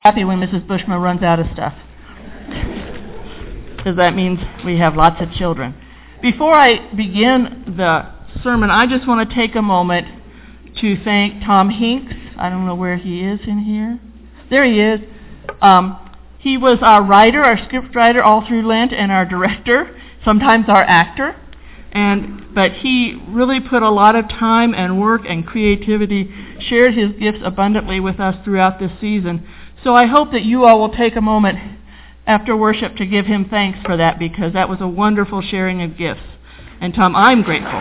Happy when Mrs. Bushman runs out of stuff, because that means we have lots of children. Before I begin the sermon, I just want to take a moment to thank Tom Hinks. I don't know where he is in here. There he is. He was our writer, our script writer all through Lent, and our director, sometimes our actor. But he really put a lot of time and work and creativity, shared his gifts abundantly with us throughout this season. So I hope that you all will take a moment after worship to give him thanks for that, because that was a wonderful sharing of gifts. And Tom, I'm grateful.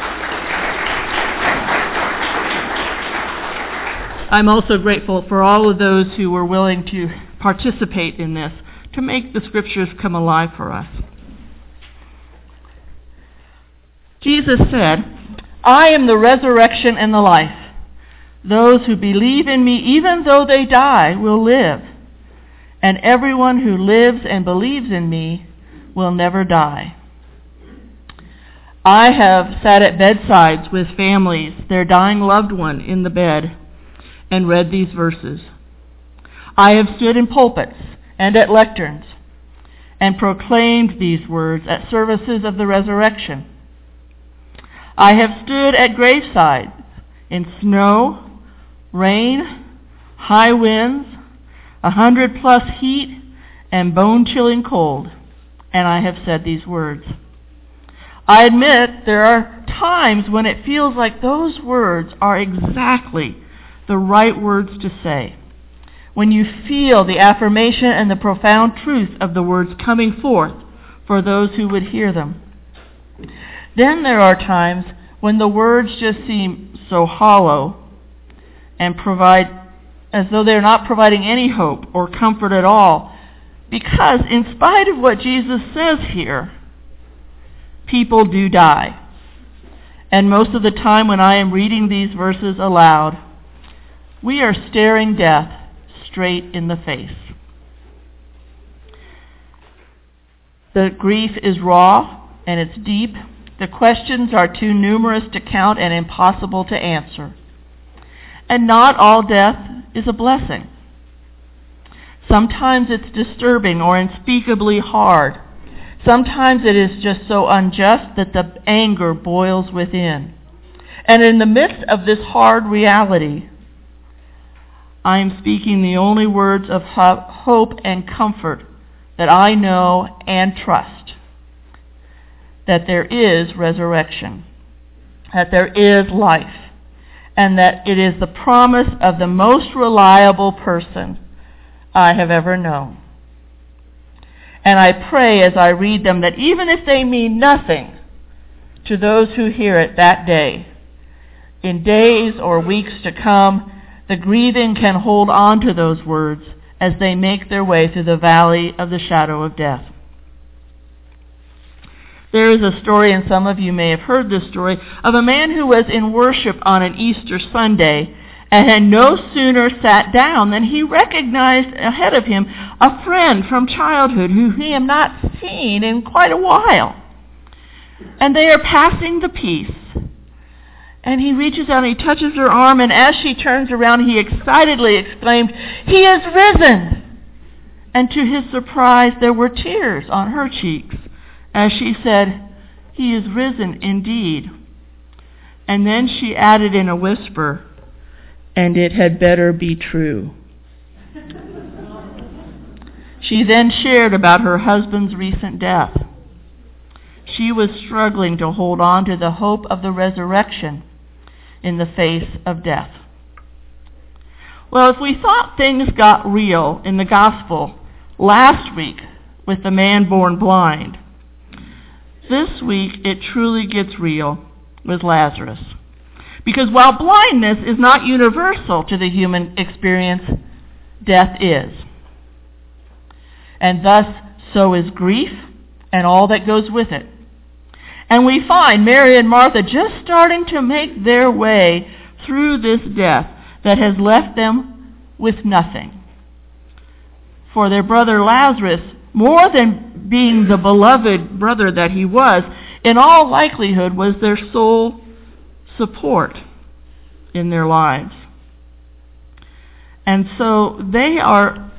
I'm also grateful for all of those who were willing to participate in this, to make the scriptures come alive for us. Jesus said, "I am the resurrection and the life. Those who believe in me, even though they die, will live. And everyone who lives and believes in me will never die." I have sat at bedsides with families, their dying loved one in the bed, and read these verses. I have stood in pulpits and at lecterns and proclaimed these words at services of the resurrection. I have stood at gravesides in snow, rain, high winds, 100+ heat, and bone-chilling cold, and I have said these words. I admit there are times when it feels like those words are exactly the right words to say, when you feel the affirmation and the profound truth of the words coming forth for those who would hear them. Then there are times when the words just seem so hollow and provide as though they're not providing any hope or comfort at all, because in spite of what Jesus says here, people do die. And most of the time when I am reading these verses aloud, we are staring death straight in the face. The grief is raw and it's deep. The questions are too numerous to count and impossible to answer. And not all death is a blessing. Sometimes it's disturbing or unspeakably hard. Sometimes it is just so unjust that the anger boils within. And in the midst of this hard reality, I am speaking the only words of hope and comfort that I know and trust. That there is resurrection, that there is life, and that it is the promise of the most reliable person I have ever known. And I pray as I read them that even if they mean nothing to those who hear it that day, in days or weeks to come, the grieving can hold on to those words as they make their way through the valley of the shadow of death. There is a story, and some of you may have heard this story, of a man who was in worship on an Easter Sunday and had no sooner sat down than he recognized ahead of him a friend from childhood who he had not seen in quite a while. And they are passing the peace. And he reaches out and he touches her arm, and as she turns around, he excitedly exclaimed, "He is risen!" And to his surprise, there were tears on her cheeks as she said, "He is risen indeed." And then she added in a whisper, "And it had better be true." She then shared about her husband's recent death. She was struggling to hold on to the hope of the resurrection in the face of death. Well, if we thought things got real in the gospel last week with the man born blind, this week it truly gets real with Lazarus. Because while blindness is not universal to the human experience, death is. And thus, so is grief and all that goes with it. And we find Mary and Martha just starting to make their way through this death that has left them with nothing. For their brother Lazarus, more than being the beloved brother that he was, in all likelihood was their sole support in their lives. And so they are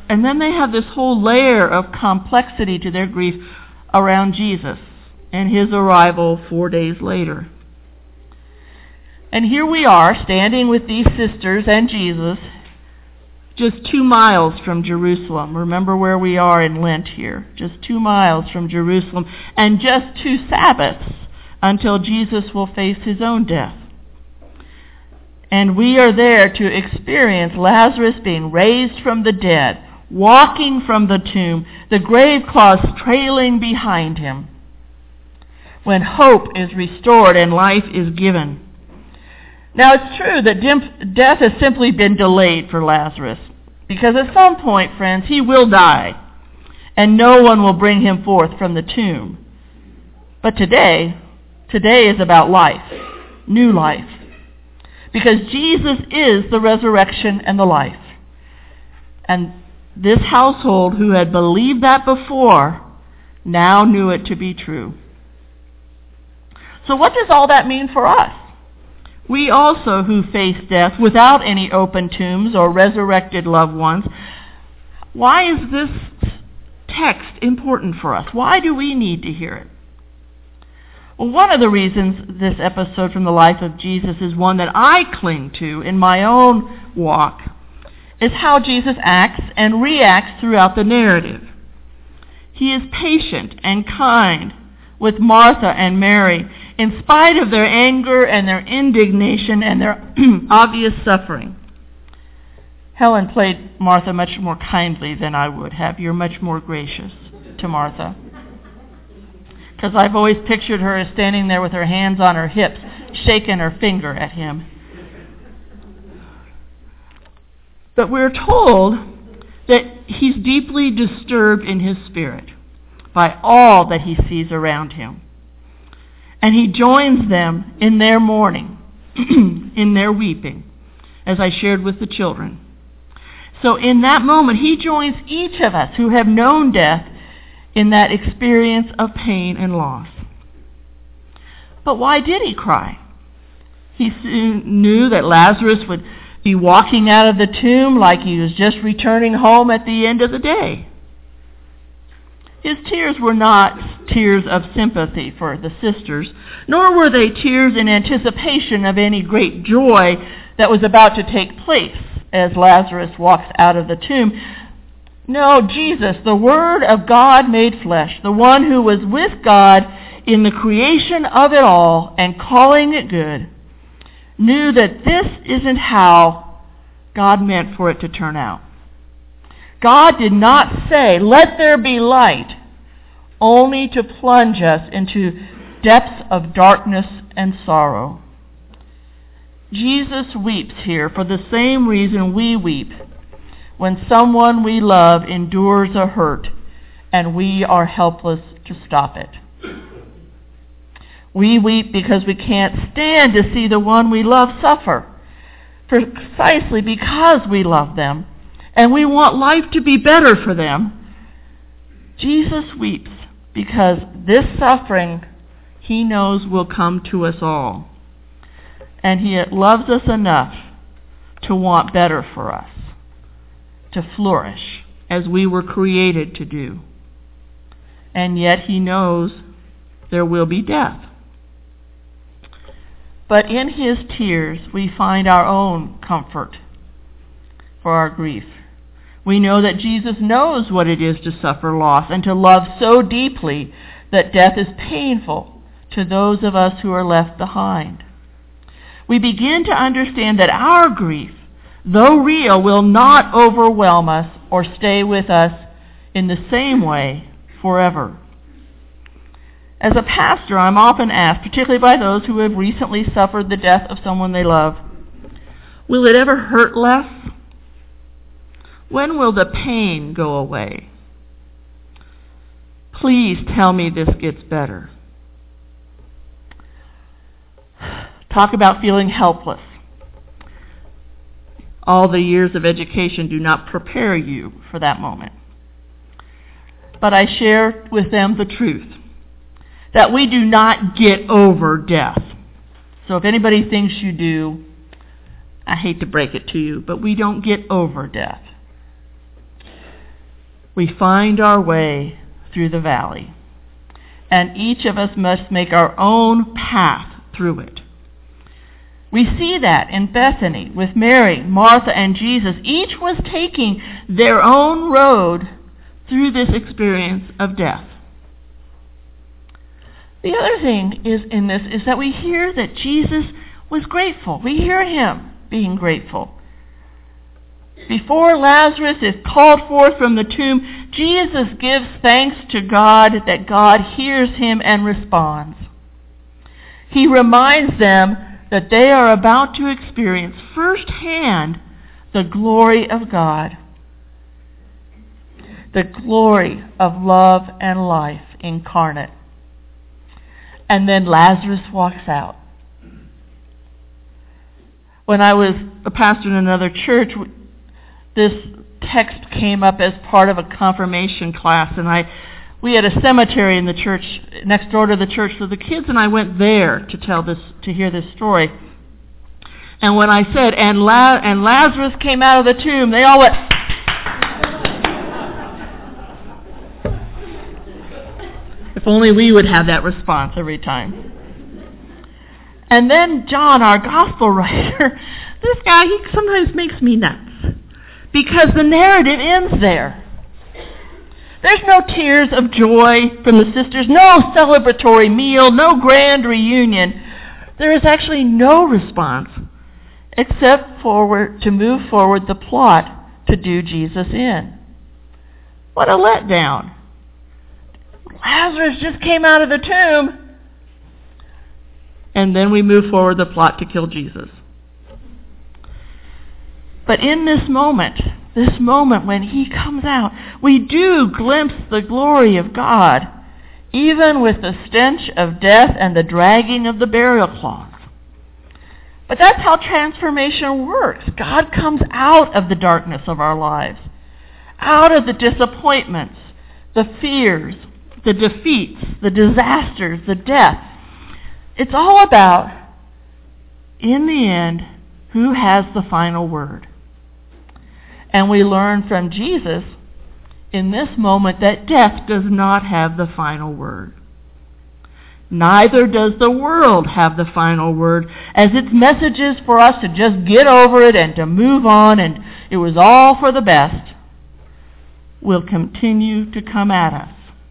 And then they have this whole layer of complexity to their grief around Jesus and his arrival 4 days later. And here we are, standing with these sisters and Jesus, just 2 miles from Jerusalem. Remember where we are in Lent here. Just 2 miles from Jerusalem, and just 2 Sabbaths until Jesus will face his own death. And we are there to experience Lazarus being raised from the dead, walking from the tomb, the grave cloths trailing behind him, when hope is restored and life is given. Now, it's true that death has simply been delayed for Lazarus, because at some point, friends, he will die, and no one will bring him forth from the tomb. But today is about life, new life, because Jesus is the resurrection and the life. And this household, who had believed that before, now knew it to be true. So what does all that mean for us? We also, who face death without any open tombs or resurrected loved ones, why is this text important for us? Why do we need to hear it? Well, one of the reasons this episode from the life of Jesus is one that I cling to in my own walk is how Jesus acts and reacts throughout the narrative. He is patient and kind with Martha and Mary, in spite of their anger and their indignation and their obvious suffering. Helen played Martha much more kindly than I would have. You're much more gracious to Martha. Because I've always pictured her as standing there with her hands on her hips, shaking her finger at him. But we're told that he's deeply disturbed in his spirit by all that he sees around him. And he joins them in their mourning, in their weeping, as I shared with the children. So in that moment, he joins each of us who have known death in that experience of pain and loss. But why did he cry? He soon knew that Lazarus would be walking out of the tomb like he was just returning home at the end of the day. His tears were not tears of sympathy for the sisters, nor were they tears in anticipation of any great joy that was about to take place as Lazarus walks out of the tomb. No, Jesus, the Word of God made flesh, the one who was with God in the creation of it all and calling it good, knew that this isn't how God meant for it to turn out. God did not say, "Let there be light," only to plunge us into depths of darkness and sorrow. Jesus weeps here for the same reason we weep when someone we love endures a hurt and we are helpless to stop it. We weep because we can't stand to see the one we love suffer, precisely because we love them and we want life to be better for them. Jesus weeps because this suffering he knows will come to us all. And he loves us enough to want better for us, to flourish as we were created to do. And yet he knows there will be death. But in his tears we find our own comfort for our grief. We know that Jesus knows what it is to suffer loss and to love so deeply that death is painful to those of us who are left behind. We begin to understand that our grief, though real, will not overwhelm us or stay with us in the same way forever. As a pastor, I'm often asked, particularly by those who have recently suffered the death of someone they love, will it ever hurt less? When will the pain go away? Please tell me this gets better. Talk about feeling helpless. All the years of education do not prepare you for that moment. But I share with them the truth, that we do not get over death. So if anybody thinks you do, I hate to break it to you, but we don't get over death. we find our way through the valley, and each of us must make our own path through it. We see that in Bethany with Mary, Martha, and Jesus. Each was taking their own road through this experience of death. The other thing in this is that we hear that Jesus was grateful. We hear him being grateful. Before Lazarus is called forth from the tomb, Jesus gives thanks to God that God hears him and responds. He reminds them that they are about to experience firsthand the glory of God, the glory of love and life incarnate. And then Lazarus walks out. When I was a pastor in another church, this text came up as part of a confirmation class, and we had a cemetery in the church next door to the church, so the kids and I went there to hear this story. And when I said, and Lazarus came out of the tomb, they all went, if only we would have that response every time. And then John, our gospel writer, this guy, he sometimes makes me nuts, because the narrative ends there. There's no tears of joy from the sisters, no celebratory meal, no grand reunion. There is actually no response except to move forward the plot to do Jesus in. What a letdown. Lazarus just came out of the tomb, and then we move forward the plot to kill Jesus. But in this moment when he comes out, we do glimpse the glory of God, even with the stench of death and the dragging of the burial cloth. But that's how transformation works. God comes out of the darkness of our lives, out of the disappointments, the fears, the defeats, the disasters, the death. It's all about, in the end, who has the final word. And we learn from Jesus in this moment that death does not have the final word. Neither does the world have the final word, as its message is for us to just get over it and to move on, and it was all for the best, will continue to come at us.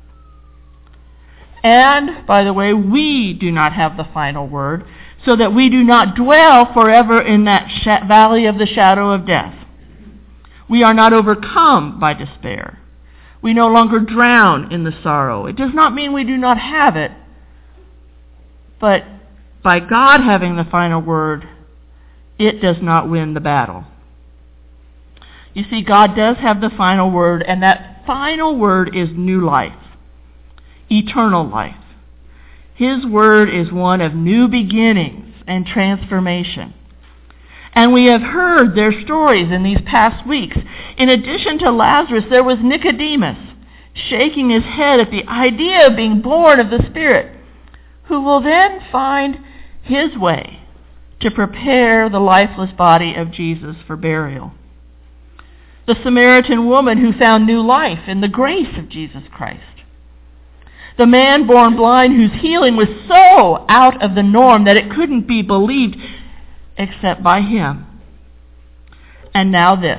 And, by the way, we do not have the final word, so that we do not dwell forever in that valley of the shadow of death. We are not overcome by despair. We no longer drown in the sorrow. It does not mean we do not have it, but by God having the final word, it does not win the battle. You see, God does have the final word, and that final word is new life, eternal life. His word is one of new beginnings and transformation. And we have heard their stories in these past weeks. In addition to Lazarus, there was Nicodemus, shaking his head at the idea of being born of the Spirit, who will then find his way to prepare the lifeless body of Jesus for burial. The Samaritan woman who found new life in the grace of Jesus Christ. The man born blind whose healing was so out of the norm that it couldn't be believed except by him. And now this.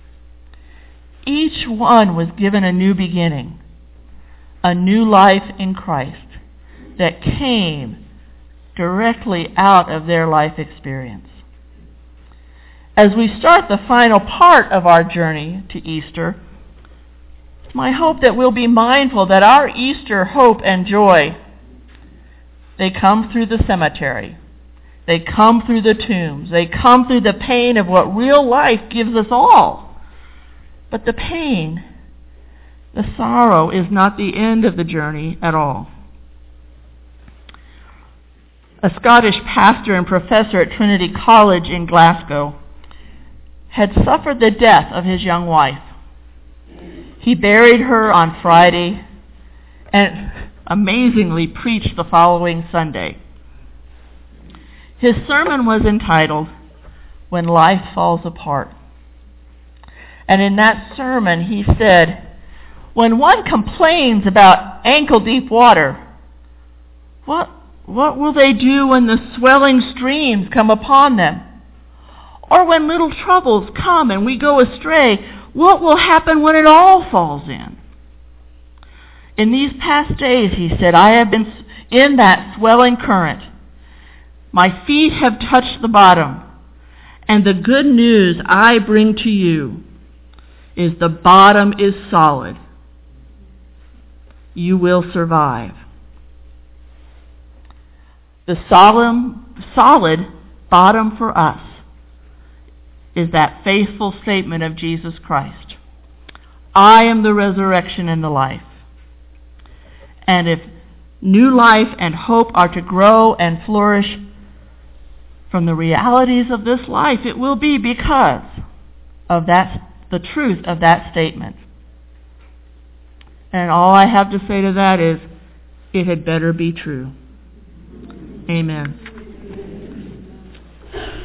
Each one was given a new beginning, a new life in Christ that came directly out of their life experience. As we start the final part of our journey to Easter, it's my hope that we'll be mindful that our Easter hope and joy, they come through the cemetery. They come through the tombs. They come through the pain of what real life gives us all. But the pain, the sorrow, is not the end of the journey at all. A Scottish pastor and professor at Trinity College in Glasgow had suffered the death of his young wife. He buried her on Friday and amazingly preached the following Sunday. His sermon was entitled, "When Life Falls Apart." And in that sermon he said, when one complains about ankle-deep water, what will they do when the swelling streams come upon them? Or when little troubles come and we go astray, what will happen when it all falls in? In these past days, he said, I have been in that swelling current. My feet have touched the bottom. And the good news I bring to you is the bottom is solid. You will survive. The solid bottom for us is that faithful statement of Jesus Christ. I am the resurrection and the life. And if new life and hope are to grow and flourish from the realities of this life, it will be because of the truth of that statement. And all I have to say to that is, it had better be true. Amen.